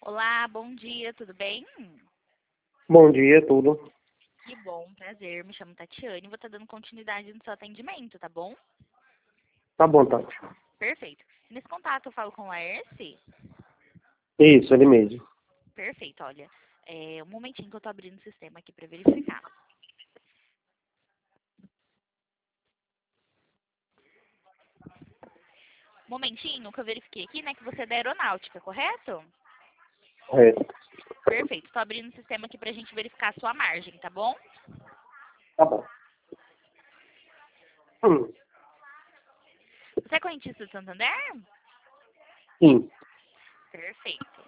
Olá, bom dia, tudo bem? Bom dia, tudo. Que bom, prazer. Me chamo Tatiane e vou estar dando continuidade no seu atendimento, tá bom? Tá bom, Tati. Perfeito. Nesse contato eu falo com o Laércio? Isso, ele mesmo. Perfeito, olha. Um momentinho que eu tô abrindo o sistema aqui para verificar. Momentinho que eu verifiquei aqui, né, que você é da aeronáutica, correto? Correto. Perfeito. Tô abrindo o sistema aqui pra gente verificar a sua margem, tá bom? Tá bom. Hum, Você é correntista do Santander? sim. Perfeito.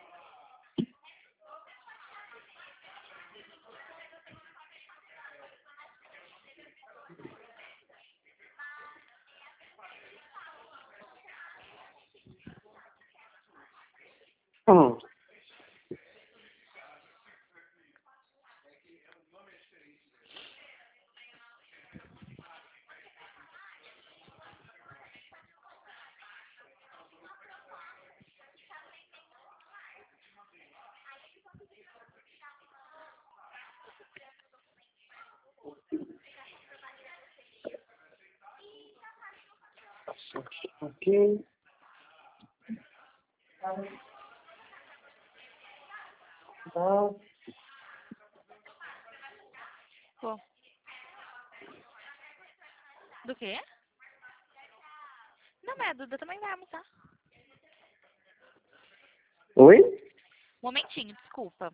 Hum, ok. Tá. Pô, do quê? Não, mas a Duda também vai almoçar. Oi? Momentinho, desculpa.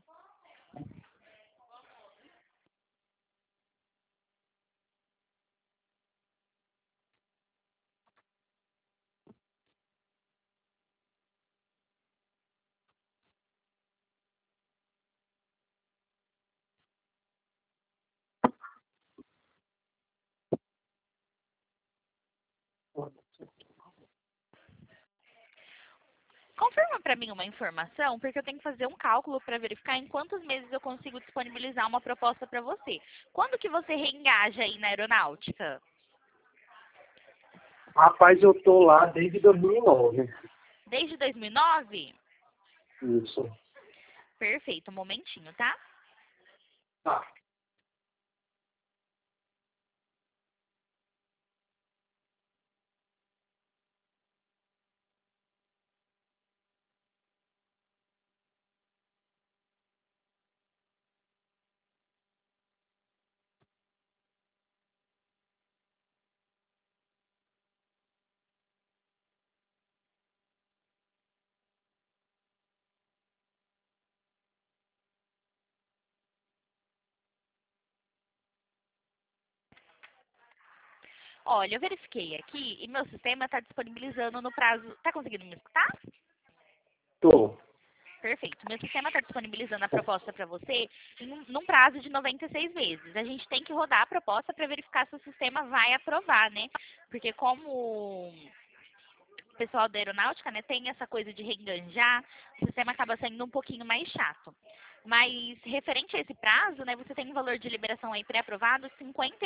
Confirma para mim uma informação, porque eu tenho que fazer um cálculo para verificar em quantos meses eu consigo disponibilizar uma proposta para você. Quando que você reengaja aí na aeronáutica? Rapaz, eu tô lá desde 2009. Desde 2009? Isso. Perfeito, um momentinho, tá? Tá. Olha, eu verifiquei aqui e meu sistema está disponibilizando no prazo. Tá conseguindo me escutar? Tô. Perfeito. Meu sistema está disponibilizando a proposta para você num prazo de 96 meses. A gente tem que rodar a proposta para verificar se o sistema vai aprovar, né? Porque como o pessoal da aeronáutica, né, tem essa coisa de reenganjar, o sistema acaba sendo um pouquinho mais chato. Mas, referente a esse prazo, né, você tem um valor de liberação aí pré-aprovado de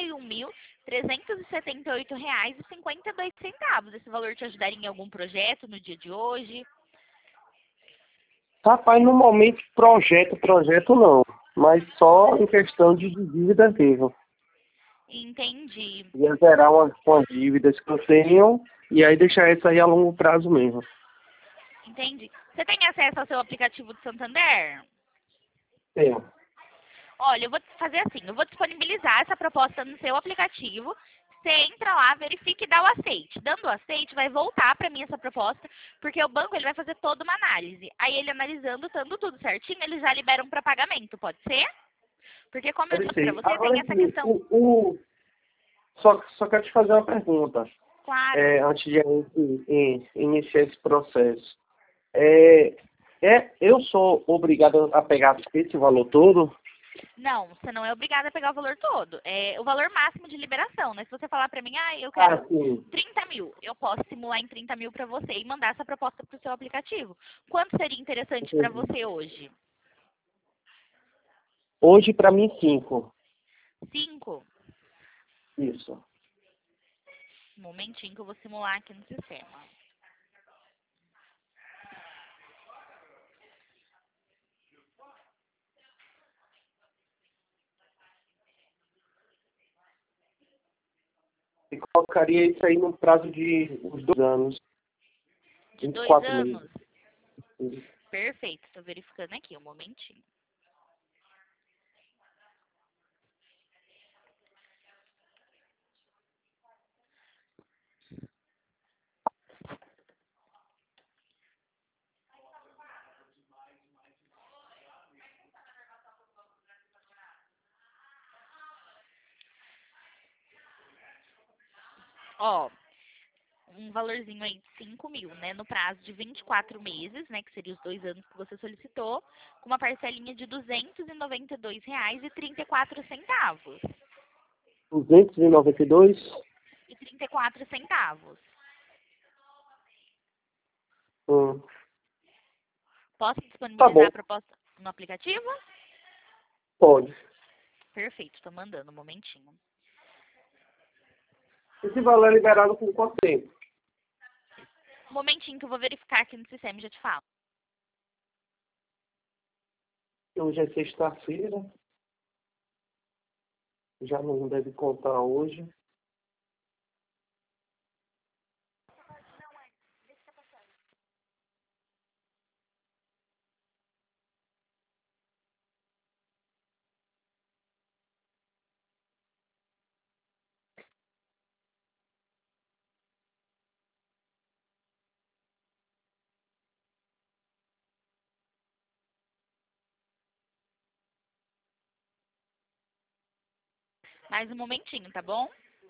R$ 51.378,52. Esse valor te ajudaria em algum projeto no dia de hoje? Rapaz, no momento, projeto não. Mas só em questão de dívida mesmo. Entendi. Ia zerar umas dívidas que eu tenho e aí deixar isso aí a longo prazo mesmo. Entendi. Você tem acesso ao seu aplicativo do Santander? Tenho. Olha, eu vou fazer assim, eu vou disponibilizar essa proposta no seu aplicativo. Você entra lá, verifica e dá o aceite. Dando o aceite, vai voltar para mim essa proposta, porque o banco ele vai fazer toda uma análise. Aí ele analisando, estando tudo certinho, eles já liberam para pagamento, pode ser? Porque como eu Pode disse para ser. você, tem Agora, essa assim, questão, só quero te fazer uma pergunta. claro. Antes de a gente iniciar esse processo. É, eu sou obrigado a pegar esse valor todo? Não, você não é obrigada a pegar o valor todo. É o valor máximo de liberação, né? Se você falar para mim, eu Ah, quero sim. 30 mil, eu posso simular em 30 mil para você e mandar essa proposta para o seu aplicativo. Quanto seria interessante para Entendi. você hoje? Hoje, para mim, 5. 5. Isso. Um momentinho que eu vou simular aqui no sistema. E colocaria isso aí no prazo de uns 2 anos. De 2 24 anos? meses. Perfeito, estou verificando aqui, um momentinho. Ó, um valorzinho aí de 5 mil, né? No prazo de 24 meses, né? Que seria os 2 anos que você solicitou, com uma parcelinha de R$ 292,34. 292. E 34 centavos. Hum, Posso tá disponibilizar bom, a proposta no aplicativo? pode. Perfeito, estou mandando um momentinho. Esse valor é liberado por quanto tempo? Um momentinho que eu vou verificar aqui no sistema e já te falo. Hoje é sexta-feira. Já não deve contar hoje. Mais um momentinho, tá bom?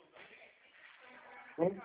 Né?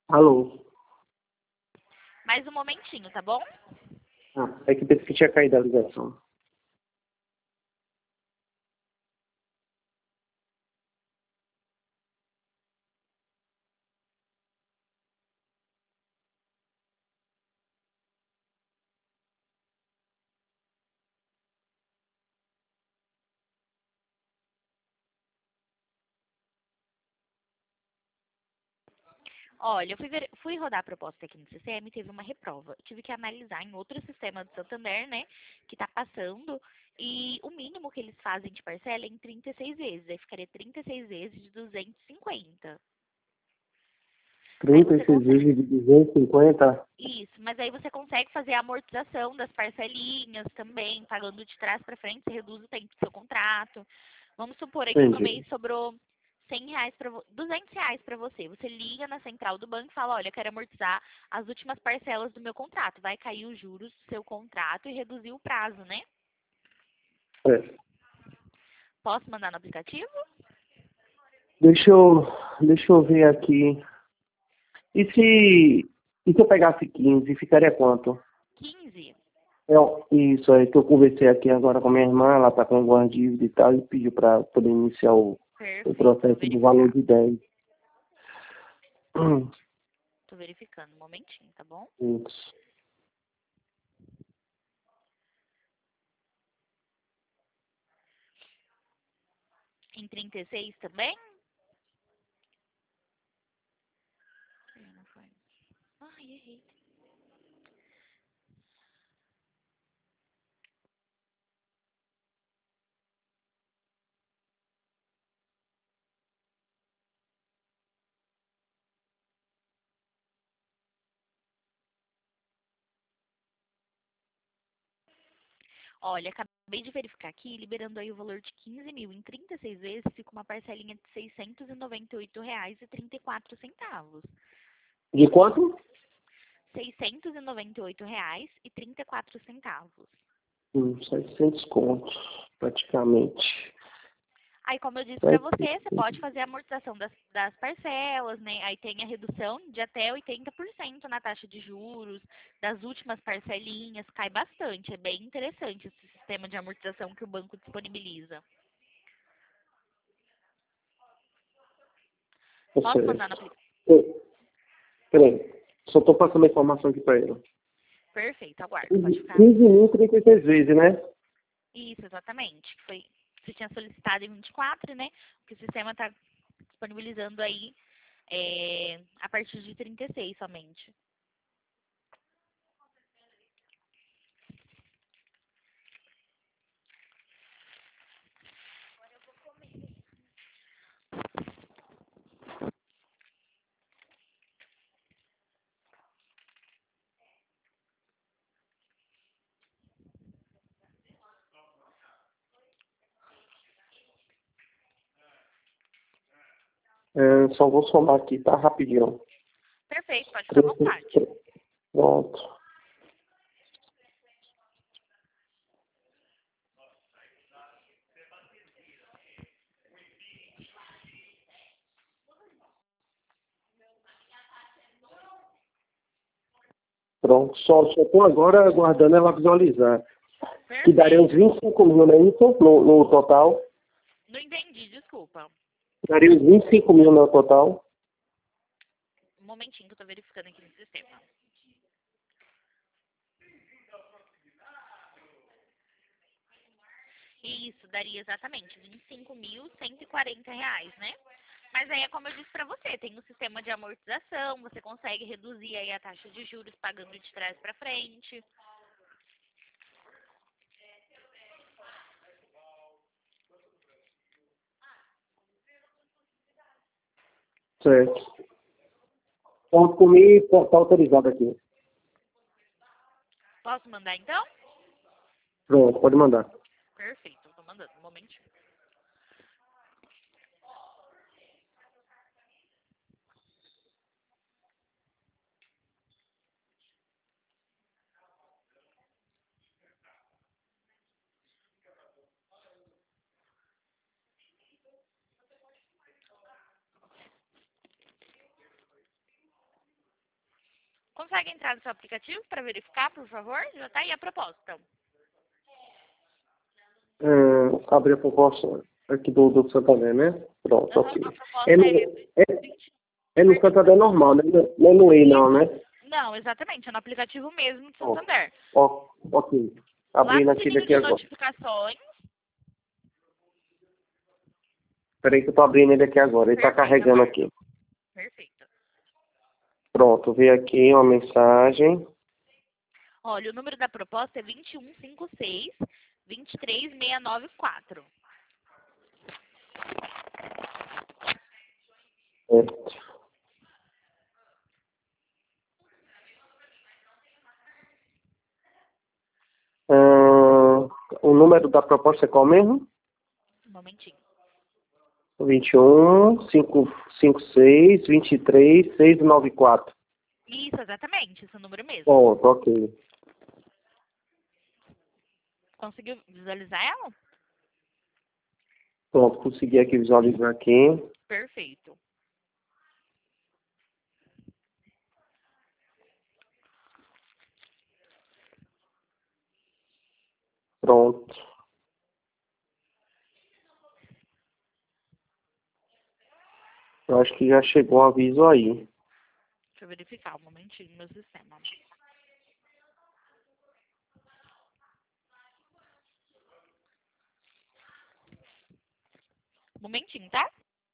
Alô? Mais um momentinho, tá bom? É que pensei que tinha caído a ligação. Olha, eu fui rodar a proposta aqui no CCM e teve uma reprova. Eu tive que analisar em outro sistema do Santander, né, que está passando, e o mínimo que eles fazem de parcela é em 36 vezes. Aí ficaria 36 vezes de 250. Aí você 36 consegue. vezes de 250? Isso, mas aí você consegue fazer a amortização das parcelinhas também, pagando de trás para frente, você reduz o tempo do seu contrato. Vamos supor aí que no Entendi. mês sobrou R$ 100 para R$ 200 para você. Você liga na central do banco e fala, olha, eu quero amortizar as últimas parcelas do meu contrato. Vai cair os juros do seu contrato e reduzir o prazo, né? É. Posso mandar no aplicativo? Deixa eu, deixa eu ver aqui. E se eu pegasse 15, ficaria quanto? 15. Isso aí que eu conversei aqui agora com a minha irmã, ela tá com algumas dívidas e tal, e pediu para poder iniciar o Perfeito, tô processo do valor verificando. de 10. Tô verificando um momentinho, tá bom? Isso. Em 36 também? Não foi. Ai, errei. Olha, acabei de verificar aqui, liberando aí o valor de 15 mil em 36 vezes, fica uma parcelinha de R$ 698,34. De quanto? R$ 698,34. 700 contos, praticamente. Aí, como eu disse para você, você 700. pode fazer a amortização das parcelas, né? Aí tem a redução de até 80% na taxa de juros, das últimas parcelinhas, cai bastante. É bem interessante esse sistema de amortização que o banco disponibiliza. Tá Posso mandar no certo. aplicativo? Peraí, só tô passando a informação aqui para ele. Perfeito, aguardo. Pode 15 ficar. 15.036 vezes, né? Isso, exatamente. Foi, você tinha solicitado em 24, né? O que o sistema está disponibilizando aí a partir de 36 somente. Só vou somar aqui, tá? Rapidinho. Perfeito, pode ficar à vontade. Pronto. Pronto. Só tô agora aguardando ela visualizar. Que daria uns Perfeito. 25 mil, não é isso? No total. Não entendi, desculpa. Daria uns 25 mil no total. Um momentinho que eu tô verificando aqui no sistema. Isso, daria exatamente R$ 25.140, né? Mas aí é como eu disse para você, tem um sistema de amortização, você consegue reduzir aí a taxa de juros pagando de trás para frente. Certo. Ponto comigo, tá autorizado aqui. Posso mandar então? Pronto, pode mandar. Perfeito, eu tô mandando, um momentinho. Consegue entrar no seu aplicativo para verificar, por favor? Já está aí a proposta. Abrir a proposta aqui do Santander, né? Pronto, ok. A proposta É no, é, é no Santander normal, né? Não é no E, não, né? Não, exatamente, é no aplicativo mesmo do Ó, Santander. Ok. Lá Abrindo no aqui sininho daqui de agora. notificações. Peraí que eu tô abrindo ele aqui agora. Ele tá Perfeito, carregando aguardo. aqui. Perfeito. Pronto, veio aqui uma mensagem. Olha, o número da proposta é 2156-23694. Certo. O número da proposta é qual mesmo? Um momentinho. 21-556-23-694. Isso, exatamente, esse é o número mesmo. Pronto, ok. Conseguiu visualizar ela? Pronto, consegui aqui visualizar aqui. Perfeito. Pronto. Eu acho que já chegou um aviso aí. Deixa eu verificar um momentinho no meu sistema. Um momentinho, tá?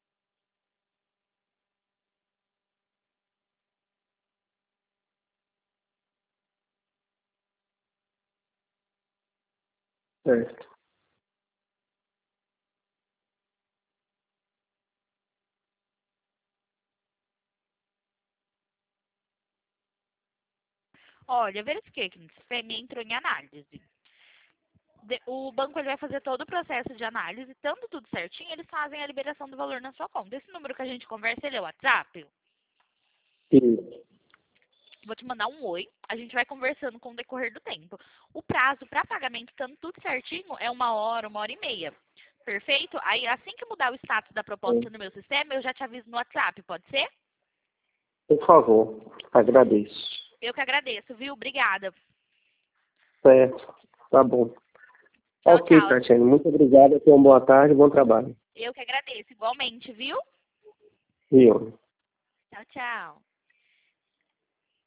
Certo. Olha, eu verifiquei aqui no sistema e entrou em análise. O banco ele vai fazer todo o processo de análise, estando tudo certinho, eles fazem a liberação do valor na sua conta. Esse número que a gente conversa, ele é o WhatsApp? Isso. Vou te mandar um oi, a gente vai conversando com o decorrer do tempo. O prazo para pagamento, estando tudo certinho, é 1 hora e meia. Perfeito? Aí, assim que mudar o status da proposta no meu sistema, eu já te aviso no WhatsApp, pode ser? Por favor, agradeço. Eu que agradeço, viu? Obrigada. Certo, tá bom. Tchau, Ok, tchau. Tatiana, muito obrigado. Tenha uma boa tarde, bom trabalho. Eu que agradeço, igualmente, viu? Viu? Tchau, tchau.